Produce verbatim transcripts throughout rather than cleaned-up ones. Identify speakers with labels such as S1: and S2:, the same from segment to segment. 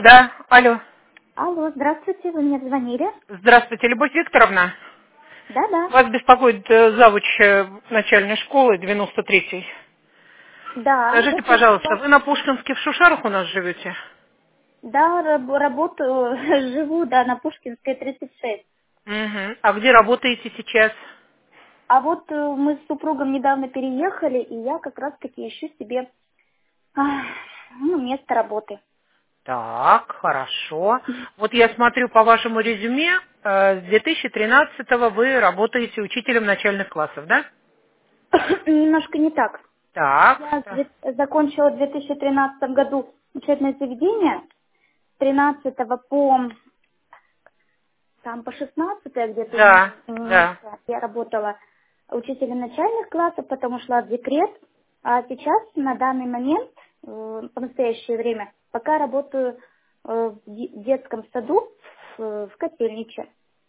S1: Да, алло.
S2: Алло, здравствуйте, вы мне звонили?
S1: Здравствуйте, Любовь Викторовна.
S2: Да-да.
S1: Вас беспокоит э, завуч э, начальной школы девяносто третьей.
S2: Да,
S1: Скажите,
S2: что
S1: пожалуйста,
S2: случилось?
S1: вы на Пушкинске в Шушарах у нас живете?
S2: Да, раб- работаю, живу, да, на Пушкинской тридцать шесть.
S1: Угу. А где работаете сейчас?
S2: А вот э, мы с супругом недавно переехали, и я как раз-таки ищу себе ах, ну, место работы.
S1: Так, хорошо. Вот я смотрю по вашему резюме, э, с две тысячи тринадцатого вы работаете учителем начальных классов, да?
S2: Немножко не так.
S1: Так.
S2: Я
S1: так.
S2: две- закончила в две тысячи тринадцатом году учебное заведение, с тринадцатого по там по шестнадцатое где-то
S1: Да,
S2: м,
S1: да.
S2: я работала учителем начальных классов, потом ушла в декрет. А сейчас, на данный момент, э, по настоящее время, пока работаю э, в де- детском саду в, в Котельниче.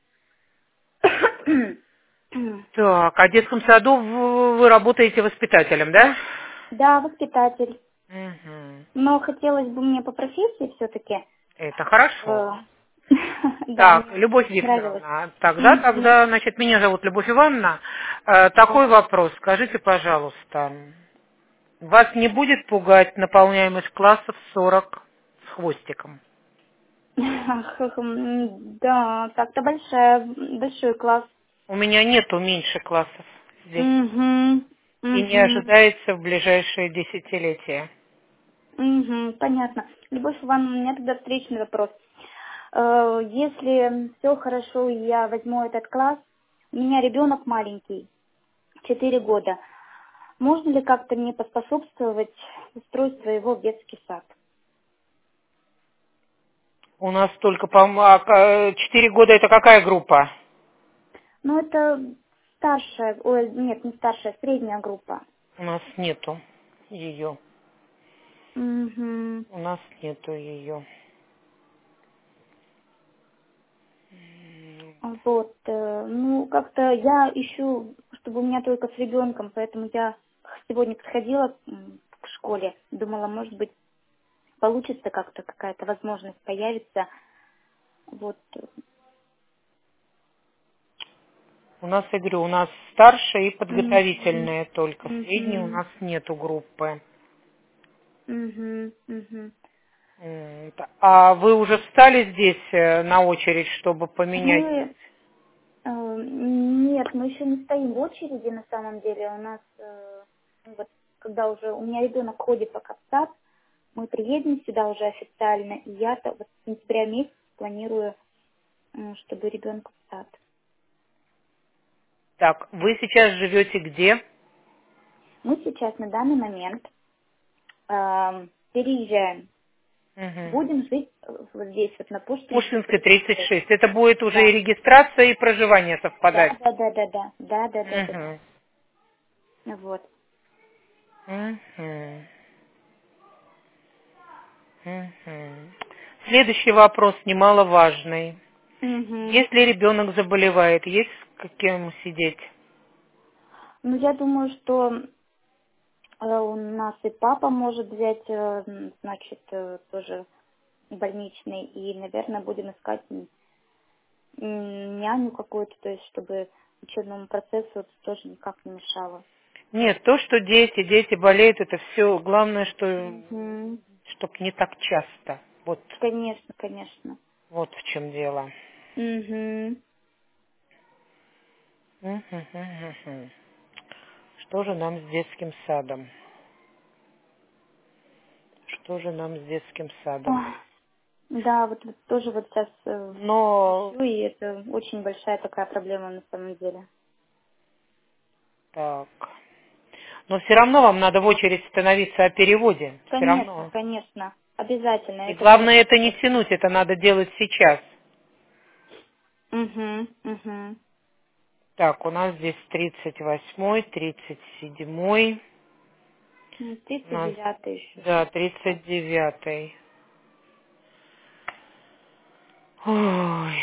S1: Так, а в детском саду в- вы работаете воспитателем, да?
S2: Да, воспитатель.
S1: Угу.
S2: Но хотелось бы мне по профессии все-таки.
S1: Это хорошо.
S2: Да,
S1: Так,
S2: мне
S1: Любовь
S2: нравилось.
S1: Викторовна, тогда,
S2: Мгм.
S1: тогда, значит, меня зовут Любовь Ивановна. Э,
S2: Да.
S1: такой вопрос, скажите, пожалуйста, вас не будет пугать наполняемость классов сорок с хвостиком?
S2: Ах, м, Да, так-то большая, большой класс.
S1: У меня нету меньше классов здесь
S2: Угу,
S1: и не
S2: угу,
S1: ожидается в ближайшие десятилетия.
S2: угу, понятно. Любовь Ивановна, у меня тогда встречный вопрос. Э, Если все хорошо, и я возьму этот класс, у меня ребенок маленький, четыре года. Можно ли как-то мне поспособствовать устройству его в детский сад?
S1: У нас только по четыре года это какая группа?
S2: Ну, это старшая, ой, нет, не старшая, средняя группа.
S1: У нас нету ее.
S2: Угу.
S1: У нас нету ее.
S2: Вот, э, ну, как-то я ищу, чтобы у меня только с ребенком, поэтому я сегодня подходила м, к школе, думала, может быть, получится как-то, какая-то возможность появится. Вот.
S1: У нас, я говорю, у нас старшая и
S2: Мгм.
S1: подготовительная только. Средней у
S2: Мгм.
S1: нас нету группы.
S2: Мгм. Мгм.
S1: М, т- А вы уже встали здесь э, на очередь, чтобы поменять?
S2: Мы, э, нет, мы еще не стоим в очереди на самом деле. У нас, э, ну вот, когда уже у меня ребенок ходит пока в сад, мы приедем сюда уже официально, и я-то вот с сентября месяца планирую, м, чтобы ребенку в сад.
S1: Так, вы сейчас живете где?
S2: Мы сейчас на данный момент эм, переезжаем.
S1: Угу.
S2: Будем жить э, вот здесь, вот на Пушкинской
S1: Пушкинская
S2: тридцать
S1: тридцать
S2: шесть.
S1: шесть. Это будет уже и
S2: Да.
S1: регистрация, и проживание
S2: Да,
S1: совпадать.
S2: да, да, да, да, да, да, да, да,
S1: Угу.
S2: да. Вот.
S1: Угу. Угу. Следующий вопрос немаловажный.
S2: Мгм.
S1: Если ребенок заболевает, есть с кем сидеть?
S2: Ну, я думаю, что э, у нас и папа может взять, э, м, значит, э, тоже больничный, и, наверное, будем искать м, м, няню какую-то, то есть, чтобы учебному процессу это тоже никак не мешало.
S1: Нет, то, что дети, дети болеют, это все. Главное, что
S2: Мгм.
S1: чтоб не так часто. Вот,
S2: Конечно, конечно.
S1: вот в чем дело.
S2: Угу.
S1: Мгм, мгм, мгм. Что же нам с детским садом? Что же нам с детским садом?
S2: Ой, да, вот, вот тоже вот сейчас э,
S1: Но
S2: ищу, и это очень большая такая проблема на самом деле.
S1: так. Но все равно вам надо в очередь становиться о переводе. Все
S2: Конечно,
S1: равно.
S2: конечно, обязательно,
S1: И
S2: это
S1: главное это
S2: точно.
S1: не тянуть, это надо делать сейчас.
S2: Угу, угу.
S1: Так, у нас здесь тридцать восьмой, тридцать седьмой. У
S2: тридцать
S1: нас,
S2: девятый еще.
S1: да, тридцать девятый. Ой.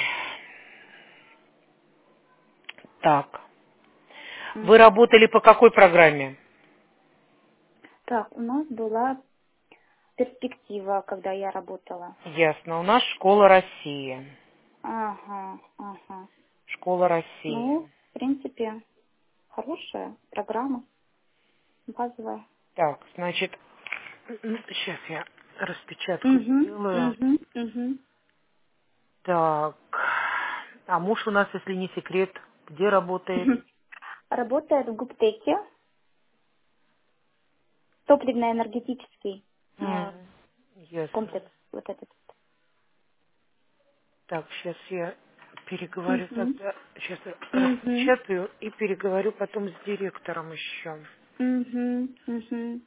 S1: Так. Вы работали по какой программе?
S2: Так, у нас была перспектива, когда я работала.
S1: Ясно. У нас школа России.
S2: Ага, ага.
S1: Школа России.
S2: Ну, в принципе, хорошая программа, базовая.
S1: Так, значит, сейчас я распечатку
S2: Угу,
S1: сделаю.
S2: угу, угу.
S1: Так, а муж у нас, если не секрет, где работает?
S2: Работает в Гуптеке, топливно-энергетический э,
S1: М, Ясно.
S2: комплекс вот этот.
S1: Так, сейчас я переговорю
S2: Угу,
S1: тогда. Сейчас я
S2: угу,
S1: распечатаю и переговорю потом с директором еще.
S2: угу, угу.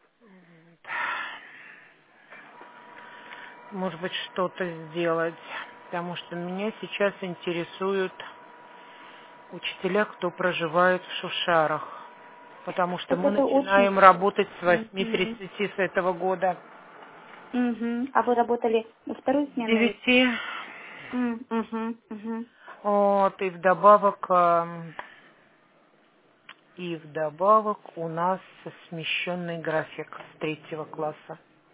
S1: Может быть, что-то сделать. Потому что меня сейчас интересуют учителя, кто проживает в Шушарах. Потому что
S2: Так
S1: мы
S2: это очень
S1: начинаем работать с восьми
S2: хорошо.
S1: тридцати с этого года.
S2: Угу. А вы работали на вторую
S1: С
S2: смену или?
S1: девяти.
S2: Угу, угу.
S1: Вот, и вдобавок, ам, и вдобавок у нас смещенный график с третьего класса.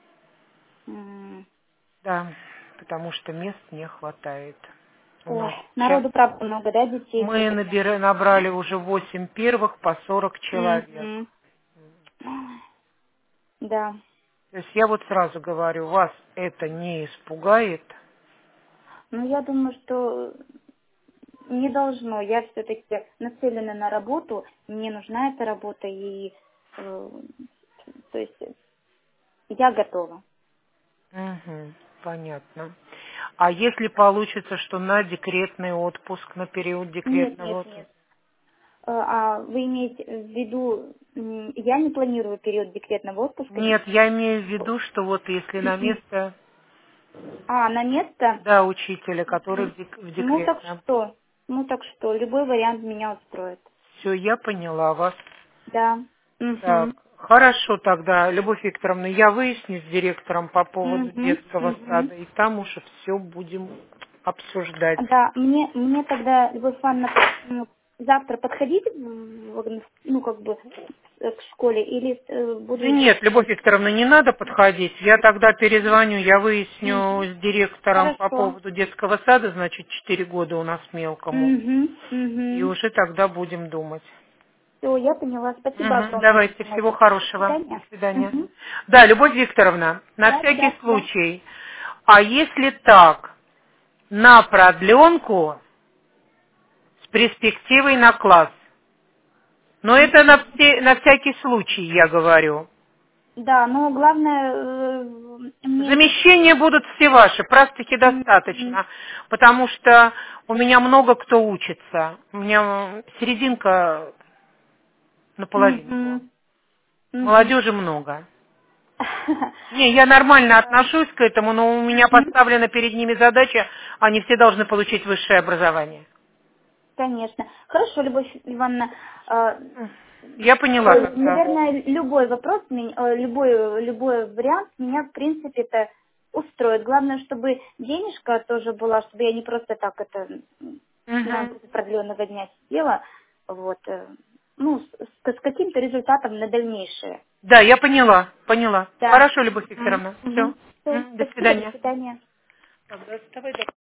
S1: Да, потому что мест не хватает. У
S2: Ой,
S1: нас сейчас
S2: народу, правда, много, да, детей
S1: мы
S2: все-таки?
S1: набира- набрали уже восемь первых по сорок человек.
S2: Угу. Да.
S1: То есть я вот сразу говорю, вас это не испугает?
S2: Ну, я думаю, что не должно. Я все-таки нацелена на работу, мне нужна эта работа, и э, то есть я готова.
S1: Угу, понятно. А если получится, что на декретный отпуск, на период
S2: Нет,
S1: декретного
S2: нет,
S1: отпуска?
S2: нет. Э, А вы имеете в виду, м, я не планирую период декретного отпуска.
S1: Нет, я имею в виду, что вот если на место,
S2: А, на место?
S1: да, учителя, который
S2: М,
S1: в, дек- в
S2: Ну так
S1: декретном.
S2: что? Ну так что, любой вариант меня устроит.
S1: Все, я поняла вас.
S2: Да.
S1: Так,
S2: Угу.
S1: хорошо тогда, Любовь Викторовна, я выясню с директором по поводу
S2: Угу.
S1: детского
S2: Угу.
S1: сада, и там уже все будем обсуждать.
S2: Да, мне, мне тогда, Любовь Ивановна, ну, завтра подходить, в- в- ну, как бы, э, к школе, или э,
S1: Да
S2: буду
S1: нет,
S2: ждать?
S1: Любовь Викторовна, не надо подходить. Я тогда перезвоню, я выясню
S2: Мгм.
S1: с директором по
S2: Хорошо.
S1: поводу детского сада, значит, четыре года у нас мелкому.
S2: Угу.
S1: И
S2: Угу.
S1: уже тогда будем думать.
S2: Все, я поняла. Спасибо
S1: Мгм,
S2: огромное за
S1: давайте, всего
S2: информацию. До
S1: хорошего. До
S2: свидания.
S1: свидания.
S2: Угу.
S1: Да, Любовь Викторовна, на
S2: Да,
S1: всякий
S2: да, да.
S1: случай, а если так, на продленку с перспективой на класс? Но это на, все- на всякий случай, я говорю.
S2: Да, но главное, э, мне...
S1: Замещения будут все ваши, практики
S2: Мгм.
S1: достаточно, потому что у меня много кто учится. У меня серединка на половинку.
S2: Мгм. Мгм.
S1: Молодежи много. Не, я нормально отношусь к этому, но у меня
S2: Мгм.
S1: поставлена перед ними задача, они все должны получить высшее образование.
S2: Конечно. Хорошо, Любовь Ивановна. э,
S1: Я поняла
S2: Ой,
S1: тогда.
S2: наверное, любой вопрос, меня- э, любой, любой вариант меня, в принципе, это устроит. Главное, чтобы денежка тоже была, чтобы я не просто так это м, на
S1: Мгм.
S2: группе продленного дня сидела, вот, э, ну, с, с каким-то результатом на дальнейшее.
S1: Да, я поняла, поняла.
S2: Да.
S1: Хорошо, Любовь
S2: Угу.
S1: Викторовна. Все.
S2: Угу. Все,
S1: До
S2: спасибо, до
S1: свидания.
S2: свидания.
S1: Тогда вставай,